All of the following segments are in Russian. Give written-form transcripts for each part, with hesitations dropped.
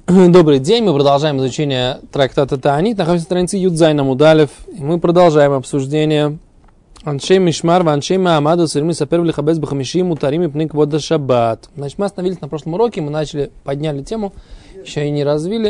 Добрый день, мы продолжаем изучение трактата Таанит. Находимся на странице Юдзайн Амудалев. И мы продолжаем обсуждение Аншей Мишмар, Аншей Маамаду, Сирми Сапер Влихабез Бахамиши, Мутарими Пник Вода Шаббат. Значит, мы остановились на прошлом уроке, мы подняли тему, еще и не развили.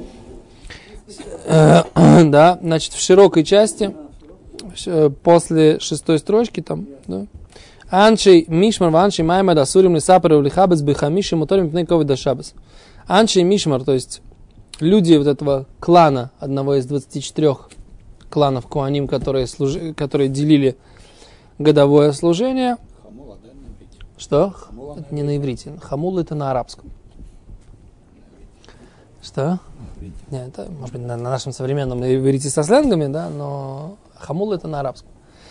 Да, значит, в широкой части, после шестой строчки там, да. Аншей Мишмар, Аншей Маамаду, Сирми Сапер Влихабез Бахамиши, Мутарими Пник Вода Шаббат. Аншей Мишмар, то есть люди вот этого клана, одного из 24 кланов Куаним, которые делили годовое служение. Хамула, да, на иврите? Что? Хамула Это не на иврите. Хамул это на арабском. Что? Нет, это, может быть, на нашем современном на иврите со сленгами, да, но хамул это на арабском.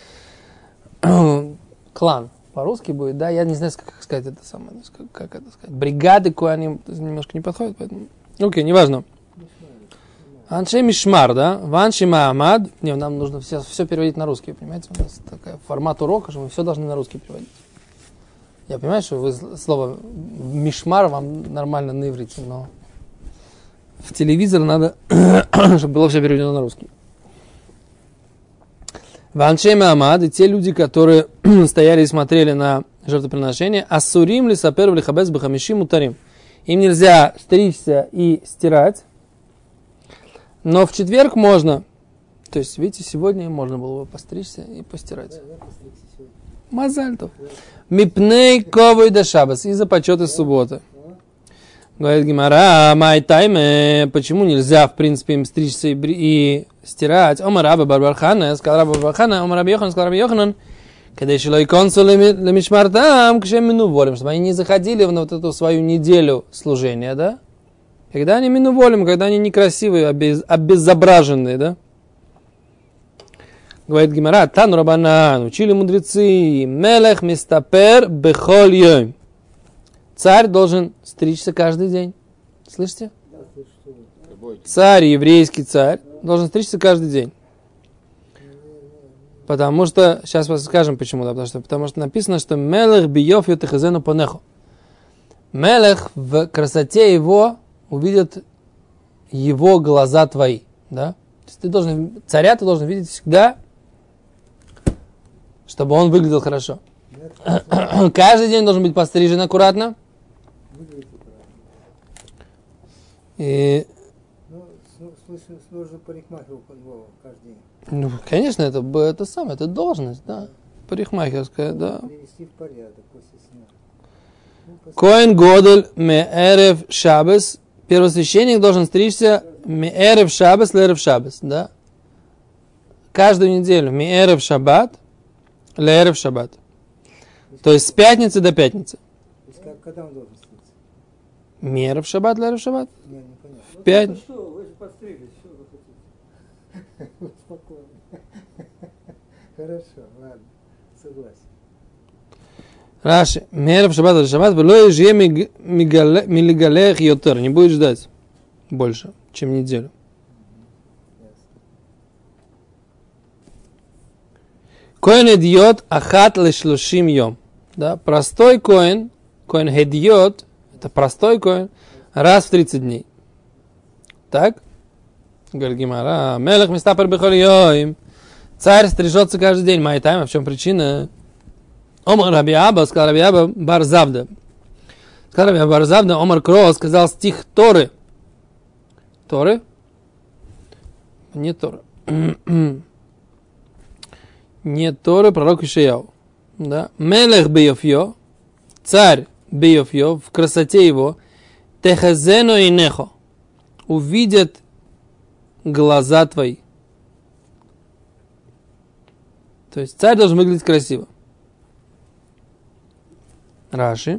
Клан. По-русски будет, да, я не знаю, как сказать это самое, как это сказать. Бригады Куаним немножко не подходит, поэтому... Окей, неважно. Аншей Мишмар, да, Ваншей Маамад. Не, нам нужно все переводить на русский, понимаете? У нас такой формат урока, что мы все должны на русский переводить. Я понимаю, что вы слово Мишмар вам нормально на иврите, но в телевизор надо, чтобы было все переведено на русский. Ваншей Маамад, и те люди, которые стояли и смотрели на жертвоприношение, ассурим ли сапер ли хабез бахамиши мутарим. Им нельзя стричься и стирать, но в четверг можно. То есть, видите, сегодня можно было бы постричься и постирать. Мазальтов. Мипней ковой да шабас, из-за почета субботы. Говорит Гемара, май тайме, почему нельзя, в принципе, им стричься и стирать? Омар Раба Барбархана, сказал Раба Барбархана, Омар Раби Йоханан, сказал Раби Йоханан, когда еще лойконсу лемишмар там, к чему минуволим, чтобы они не заходили в вот эту свою неделю служения, да? Когда они минуволим, когда они некрасивые, обезображенные, да? Говорит Гемара, Тану Рабанан, учили мудрецы, мелех мистапер бехоль йом. Царь должен стричься каждый день. Слышите? Царь, еврейский царь, должен стричься каждый день. Потому что, сейчас скажем почему, да, потому что написано, что мелех биёф ютехазену понеху. Мелех в красоте его увидят его глаза твои, да? То есть царя ты должен видеть всегда, чтобы он выглядел хорошо. Каждый день должен быть пострижен аккуратно. И... Сложно парикмахеру каждый день. Ну, конечно, это должность, да. Парикмахерская, да. Привести в порядок после сна. Коэн Годель Меэрев Шабес. Первосвященник должен стричься Меэрев Шабес, Лерев Шабес, да. Каждую неделю Меэрев Шаббат, Лерев Шаббат. То есть с пятницы до пятницы. То есть когда он должен стричься? Меэрев Шаббат, Лерев Шаббат. Не понятно. В пятницу. Что, вы же подстриглись, что вы хотите? Спокойно. Хорошо, ладно, согласен. Раши, Меэрев Шаббат, Лерев Шаббат, вело ежье милигалех йотер. Не будет ждать больше, чем неделю. Коэн эдиот ахат лешлушим йом. Да, простой коэн хедиот, это простой коэн, раз в 30 дней. Так? Говорит Гемара, мелех мистапер бехоль йом. Царь стрижется каждый день. Май тайм, а в чем причина? Омар Раби Аба, сказал Раби Аба бар Завда. Сказал Раби Аба бар Завда, Омар Кро сказал стих Торы. Торы? Не Торы. Не Торы, пророк Ишаяу. Да? Мелех бейофьо, царь бейофьо, в красоте его, техазено и нехо, увидят глаза твои. То есть царь должен выглядеть красиво. Раши.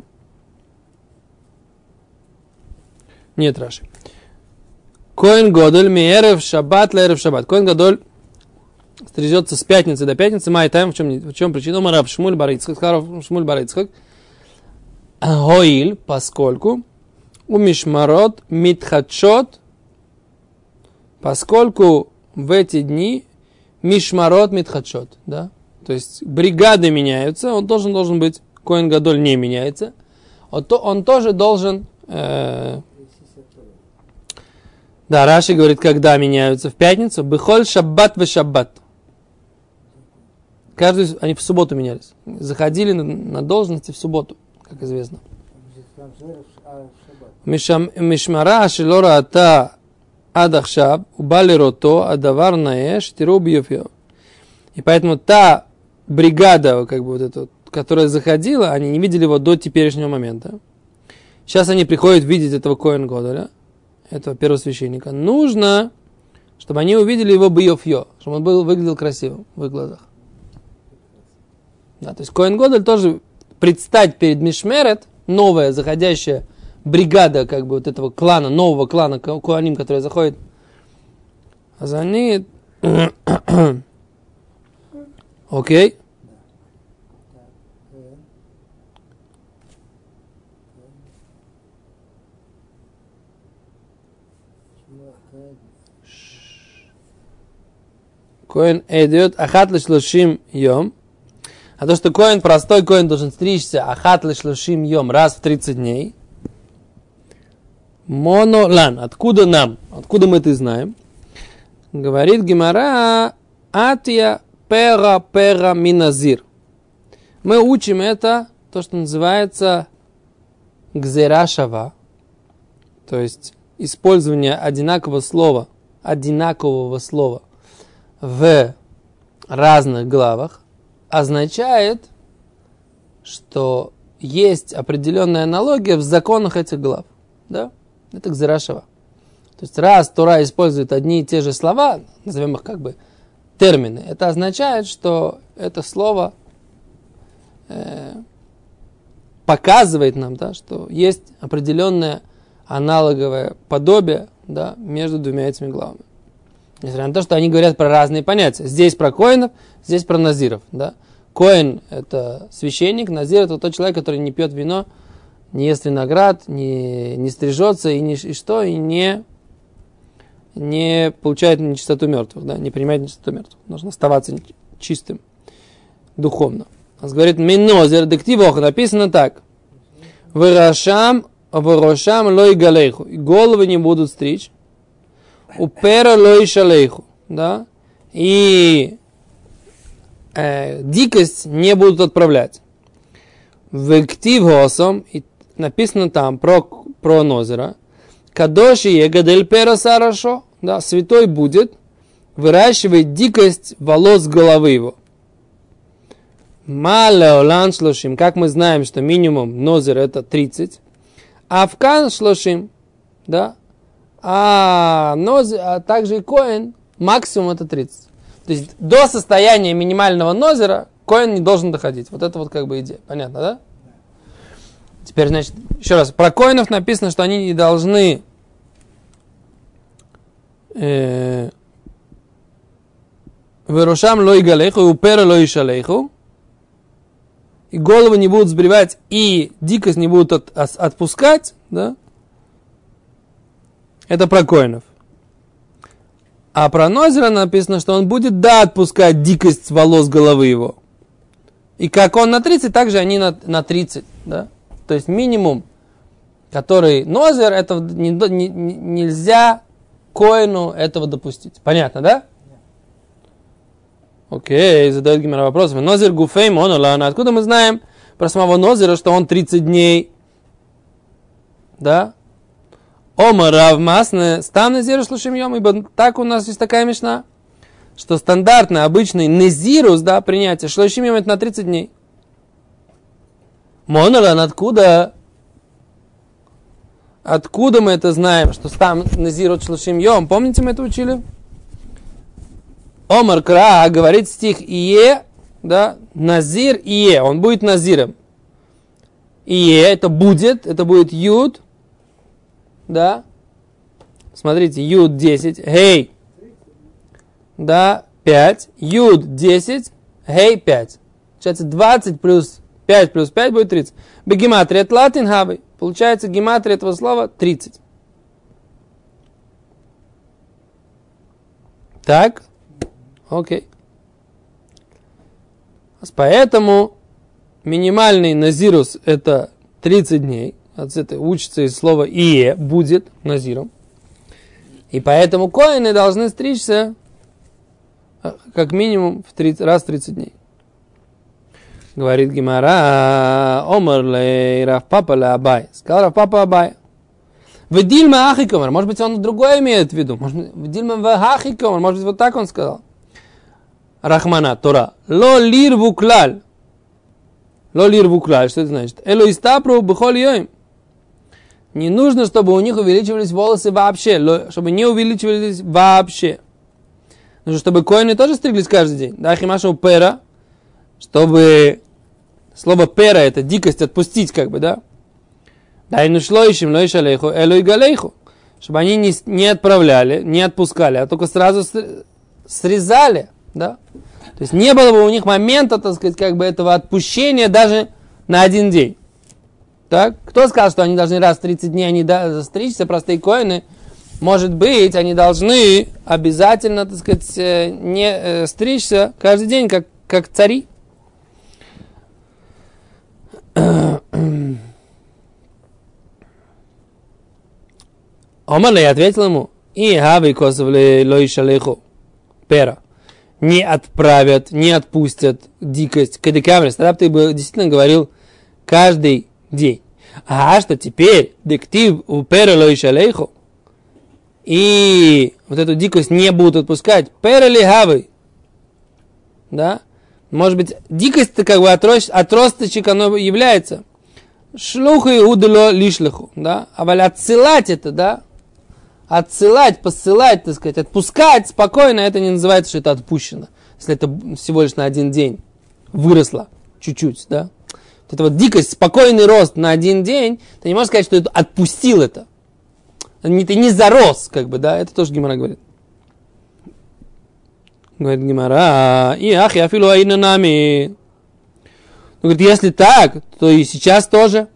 Нет Раши. Коэн Годоль миэрев шаббат лэрев шаббат. Коэн Годоль стрижется с пятницы до пятницы. Май тайм, в чем причина? Мараб Шмуль бар Ицхак. Шмуль бар Ицхак. Гоиль, поскольку у мишмарот митхачот, поскольку в эти дни мишмарот митхачот, да? То есть бригады меняются, он должен быть, Коэн Гадоль не меняется, он тоже должен Да, Раши говорит, когда меняются в пятницу. Бехоль шаббат в шаббат. Каждый, они в субботу менялись. Заходили на должности в субботу, как известно. Мишмара шелора ата адахшаб убали рото адавар наэш тиру бьёфьё. И поэтому та бригада, как бы вот эта, которая заходила, они не видели его до теперешнего момента. Сейчас они приходят видеть этого Коэн Годеля, этого первосвященника. Нужно, чтобы они увидели его бьёфьё, чтобы он выглядел красивым в их глазах. Да, то есть Коэн Годель тоже предстать перед Мишмерет, новая заходящая бригада, как бы вот этого клана, нового клана Коаним, который заходит. А за ней... Окей. Коэн идет ахат лишлушим йом. А то, что коэн, простой коэн должен стричься ахат лишлушим йом раз в 30 дней. Монолан. Откуда нам? Откуда мы это знаем? Говорит Гемара атия пера миназир. Мы учим это, то, что называется гзера шава, то есть использование одинакового слова в разных главах, означает, что есть определенная аналогия в законах этих глав. Да? Это гзера шава. То есть раз Тора использует одни и те же слова, назовем их как бы термины, это означает, что это слово показывает нам, да, что есть определенное аналоговое подобие, да, между двумя этими главами. Несмотря на то, что они говорят про разные понятия. Здесь про коэнов, здесь про назиров. Да. Коэн – это священник, назир – это тот человек, который не пьет вино, не ест виноград, не стрижется и не получает нечистоту мертвых, да, не принимает нечистоту мертвых. Нужно оставаться чистым духовно. Он говорит, минозер, дективох, написано так. Вырошам лой галейху. И головы не будут стричь. Упера лой шалейху. Да? И дикость не будут отправлять. Вективхосом, и написано там про нозера. Кадоши егадель пера сарашо. Да, святой будет выращивать дикость волос головы его. Малеолан шлошим, как мы знаем, что минимум нозер это 30, авкан шлошим, да, а также и коэн максимум это 30. То есть до состояния минимального нозера коэн не должен доходить. Вот это вот как бы идея, понятно, да? Теперь, значит, еще раз, про коэнов написано, что они не должны вырушам лой галейху, упера лой шалейху, и головы не будут сбривать, и дикость не будут отпускать, да? Это про коэнов. А про нозера написано, что он будет, да, отпускать дикость волос головы его. И как он на 30, так же они на 30, да? То есть минимум, который нозер, это нельзя коэну этого допустить. Понятно, да? Окей, задает Гемара вопрос. Нозер гуфей монолана. Откуда мы знаем про самого нозера, что он 30 дней? Да? Ома равмасне стам назиру шлушим йом. Ибо так у нас есть такая мишна, что стандартный, обычный назирус, да, принятие шлушим йом это на 30 дней. Монолан, откуда? Откуда мы это знаем, что стам назиру шлушим йом? Помните, мы это учили? Омар Кра говорит стих Ие, да, Назир Ие, он будет Назиром. Ие, это будет Юд, да, смотрите, Юд 10, Хей, да, 5, Юд 10, Хей 5. Получается 20 плюс 5 будет 30. Бегематрия тлатин хавы, получается гематрия этого слова 30. Так. Окей. Поэтому минимальный назирус это 30 дней. Это учится из слова «ие» будет назиром. И поэтому коины должны стричься как минимум раз в 30 дней. Говорит Гемара, Омар лей Рав Папа ле Абай. Сказал Рав Папа Абай. Вдильма ахикомар. Может быть, он другое имеет в виду. Может быть, вдильма вахикомар. Может быть, вот так он сказал. Рахмана, Тора. Ло лирву клаль. Ло лирву клаль. Что это значит? Эло истапру бхоль йоим. Не нужно, чтобы у них увеличивались волосы вообще. Чтобы не увеличивались вообще. Нужно, чтобы коины тоже стриглись каждый день. Да, химашу пера. Чтобы... Слово пера это дикость отпустить, как бы, да? Да и nuшлоищем, лоиш алейху, элой галейху. Чтобы они не отправляли, не отпускали, а только сразу срезали, да? То есть не было бы у них момента, так сказать, как бы этого отпущения даже на один день. Так? Кто сказал, что они должны раз в 30 дней они стричься, простые коины? Может быть, они должны обязательно, так сказать, не стричься каждый день, как цари. Омар, я ответил ему, и хави косовли лоишалеху пера. Не отправят, не отпустят дикость кадекамрис. Тогда ты бы действительно говорил каждый день. А что теперь дектив у пера лоишалеху и вот эту дикость не будут отпускать. Пера ли хави? Да? Может быть, дикость-то как бы отросточек оно является. Шлуху и удало лишлиху, да? А отсылать это, да? Отсылать, посылать, так сказать, отпускать спокойно, это не называется, что это отпущено. Если это всего лишь на один день выросло чуть-чуть, да? Вот это вот дикость, спокойный рост на один день, ты не можешь сказать, что это отпустил это. Ты не зарос, как бы, да? Это тоже Гемара говорит. Говорит Гемара, и ах, я филу аина нами. Говорит, если так, то и сейчас тоже.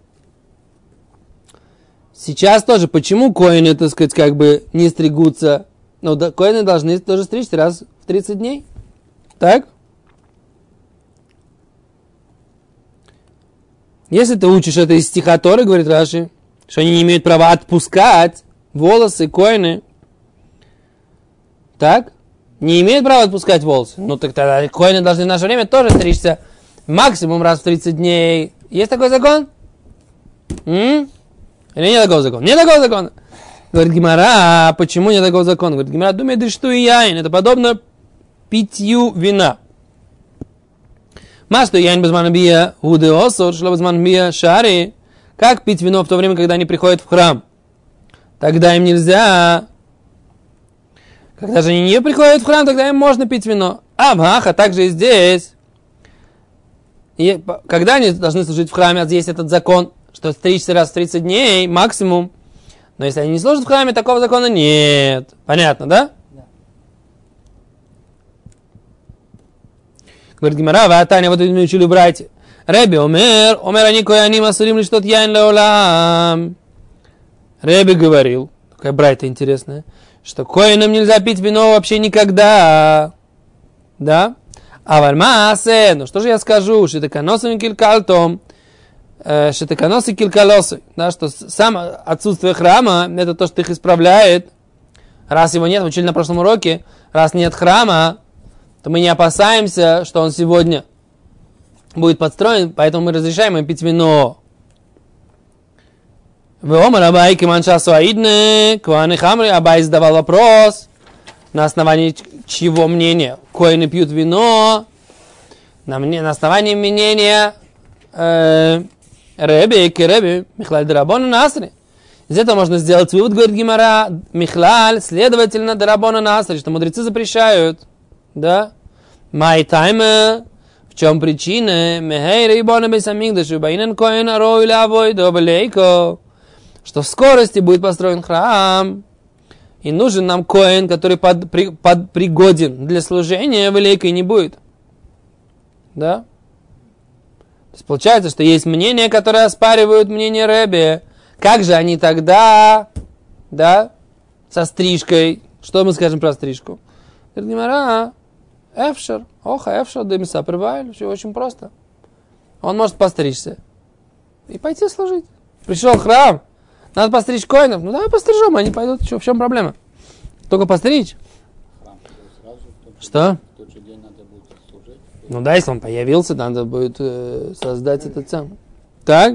Сейчас тоже. Почему коины, так сказать, как бы не стригутся? Ну, да, коины должны тоже стричься раз в 30 дней. Так? Если ты учишь это из стиха Торы, говорит Раши, что они не имеют права отпускать волосы, коины. Так? Не имеют права отпускать волосы. Ну, так тогда коины должны в наше время тоже стричься максимум раз в 30 дней. Есть такой закон? Или нет такого закона? Нет такого закона. Говорит Гемара, почему нет такого закона? Говорит Гемара, думает, что и яин. Это подобно питью вина. Ма, что яин безман бия худе осор, шло безман бия шари. Как пить вино в то время, когда они приходят в храм? Тогда им нельзя. Когда же они не приходят в храм, тогда им можно пить вино. А также и здесь. И когда они должны служить в храме, здесь этот закон, что стричься раз в 30 дней максимум. Но если они не служат в храме, такого закона нет. Понятно, да? Да. Говорит Гемара, Ватаня, вот мы учили в брайте. Реби омер они кояним асурим ли что-то яин леолам. Реби говорил, такая брайта интересная, что коинам нельзя пить вино вообще никогда. Да? А вальмаасе, ну что же я скажу, что это каносом килькалтом, что это каносы килькалосы, да, что сам отсутствие храма, это то, что их исправляет. Раз его нет, мы учили на прошлом уроке, раз нет храма, то мы не опасаемся, что он сегодня будет подстроен, поэтому мы разрешаем им пить вино. Абай задавал вопрос, на основании чьего мнения коины пьют вино, на основании мнения Реби, Михлаль Дарабона Насри. Из этого можно сделать вывод, говорит Гемара, Михлаль, следовательно, Дарабона Насри, что мудрецы запрещают, да? Май тайме, в чем причина? Мехей Рейбона Бесамигдашу, Баинен Коэн Арой Лавой Добалейко, что в скорости будет построен храм, и нужен нам коэн, который пригоден для служения, великой не будет. Да? То есть получается, что есть мнения, которые оспаривают мнение Ребе. Как же они тогда, да, со стрижкой? Что мы скажем про стрижку? Говорит Гемара, эфшер, эфшер, дымиса, прибавили, все очень просто. Он может постричься и пойти служить. Пришел храм, надо постричь коинов, ну давай пострижем, они пойдут, в чем проблема? Только постричь. Что? В тот же день надо будет служить. Ну да, если он появился, надо будет создать этот сам. Так?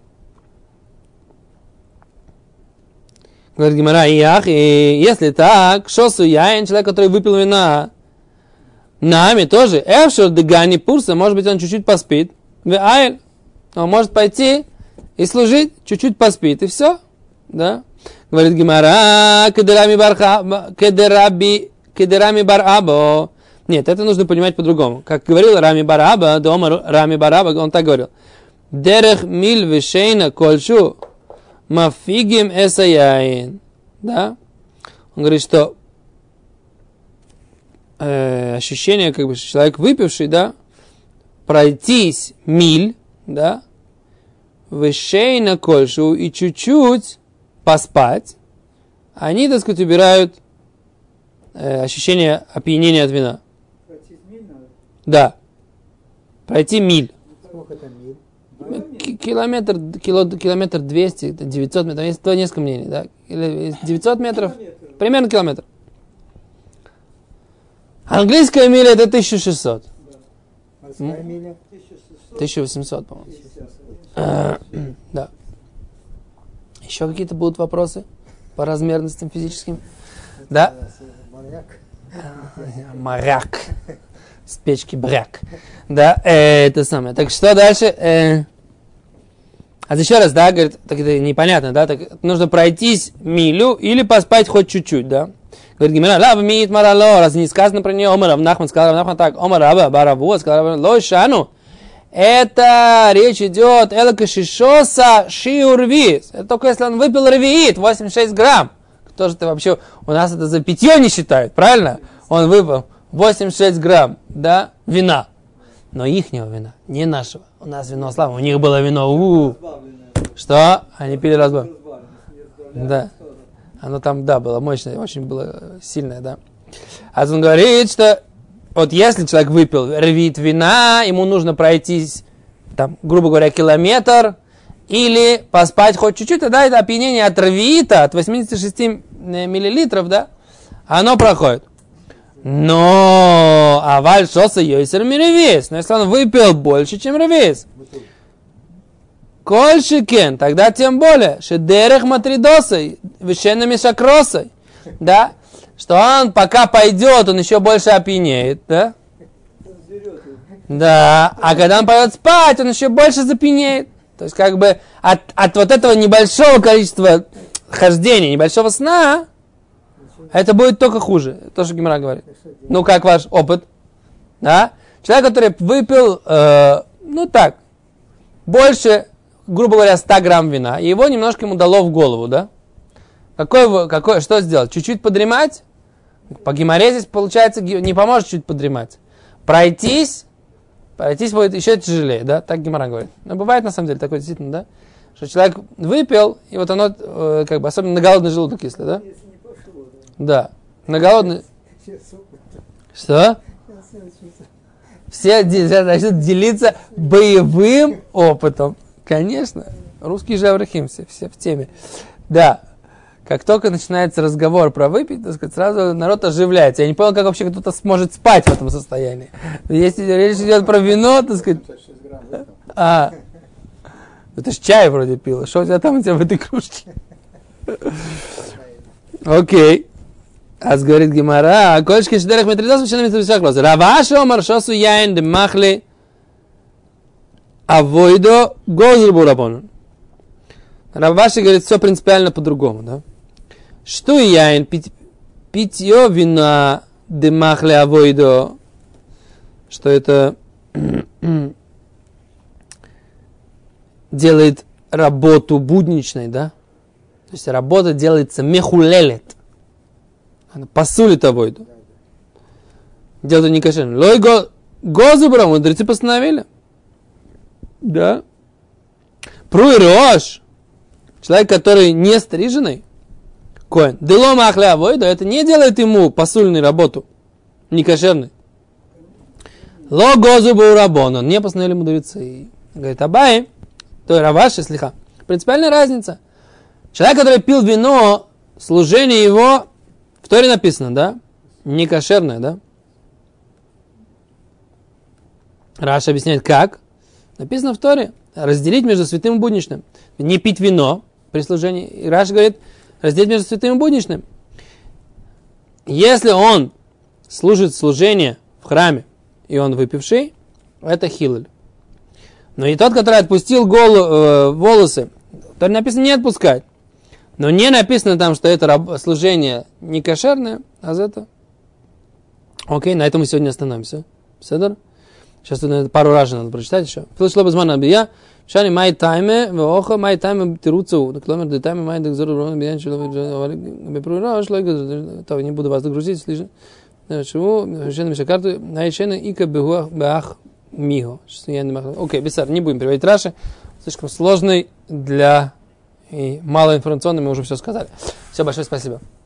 Говорит Гемара, и если так, шосу яин, человек, который выпил вина, нами тоже, эвшер дегани пурса, может быть, он чуть-чуть поспит, он может пойти и служить, чуть-чуть поспит, и все, да? Говорит Гемара, кедерами бар або. Нет, это нужно понимать по-другому. Как говорил Рами бар Аба, дома Рами бар Аба, он так говорил. Дерех миль вешейна кольшу мафигим эсаяин. Да? Он говорит, что ощущение, как бы, человек выпивший, да, пройтись миль, да, вешейна кольшу и чуть-чуть поспать, они, так сказать, убирают ощущение опьянения от вина. Пройти миль надо? Да. Пройти миль. Сколько это миль? Километр 200, 900 метров. Есть несколько мнений, да? Или 900 метров? Примерно километр. Английская миля это 1600. Да. Морская миля? 1800, по-моему. Да. Еще какие-то будут вопросы по размерностям физическим? Да? Моряк. С печки бряк. Да, это самое. Так что дальше? А еще раз, да, говорит, так это непонятно, да, так нужно пройтись милю или поспать хоть чуть-чуть, да. Говорит, Гимера, лав мит марало, раз не сказано про нее, Омар Нахман сказал, Нахман так, Омар Раба Бараву, сказал, лой шану. Это речь идет, элка шишоса шиурвис. Это только если он выпил рвиит, 86 грамм. Кто же это вообще, у нас это за питье не считают, правильно? Он выпил 86 грамм, да, вина. Но ихнего вина, не нашего. У нас вино слава, у них было вино, Что? Они пили разбавленное. Да. Оно там, да, было мощное, очень было сильное, да. А он говорит, что вот если человек выпил рвит вина, ему нужно пройтись, там, грубо говоря, километр, или поспать хоть чуть-чуть, тогда это опьянение от рвита, от 86 миллилитров, да, оно проходит. Но аваль шоса йойсер миревис. Но если он выпил больше, чем ревис, кольшикен, тогда тем более, шедерех матридосой, вещенными шакросой, да, что он пока пойдет, он еще больше опьянеет, да, да, а когда он пойдет спать, он еще больше запьянеет. То есть, как бы, от вот этого небольшого количества хождения, небольшого сна, это будет только хуже. То, что Гемара говорит. Ну, как ваш опыт? Да? Человек, который выпил, ну так, больше, грубо говоря, 100 грамм вина, и его немножко ему дало в голову, да? Что сделать? Чуть-чуть подремать? По Гемаре здесь, получается, не поможет чуть подремать. Пройтись будет еще тяжелее, да? Так Гемара говорит. Но бывает, на самом деле, такое действительно, да? Что человек выпил, и вот оно, как бы, особенно на голодный желудок, если, да? Да. На голодный... Что? Все начнут делиться боевым опытом. Конечно. Русские же Аврахим, все в теме. Да. Как только начинается разговор про выпить, так сказать, сразу народ оживляется. Я не понял, как вообще кто-то сможет спать в этом состоянии. Если речь идет про вино, так сказать... Это ж чай вроде пила. Что у тебя там в этой кружке? Окей. Аз говорит Гемара, кольшки шдерах метридос вещенами цвисаклос. Раваши омар шосу яин де махли авойдо гозрбу рабону. Раваши говорит, все принципиально по-другому, да? Что яин? Питье вина де махли авойдо. Что это делает работу будничной, да? То есть работа делается мехулелет. Она посулит авойду. Дело не кошерно. Лой гозубра, мудрецы постановили. Да. Пруй рош. Человек, который не стриженный, коэн. Дело махле авойду, это не делает ему посульную работу. Не кошерный. Ло гозубра рабон. Не постановили мудрецы. Говорит, Абай, то есть Раваши, слиха. Принципиальная разница. Человек, который пил вино, служение его в Торе написано, да? Не кошерное, да? Раша объясняет, как? Написано в Торе. Разделить между святым и будничным. Не пить вино при служении. И Раша говорит, разделить между святым и будничным. Если он служит служение в храме, и он выпивший, это хилель. Но и тот, который отпустил волосы, то написано не отпускать. Но не написано там, что это служение не кошерное, а за это. Окей, на этом мы сегодня остановимся. Седор? Сейчас тут пару раз надо прочитать еще. Филошло безман абия. Шани май тайме, веоха май тайме тируцу. Кломер де тайме май декзору брону биян человек бепроверял шло. То не буду вас загрузить слишком. Чего? Еще на карту. Найшена ика бегуах бах миго. Окей, бессар, не будем переводить Раши. Слишком сложный для и малоинформационный, мы уже все сказали. Все, большое спасибо.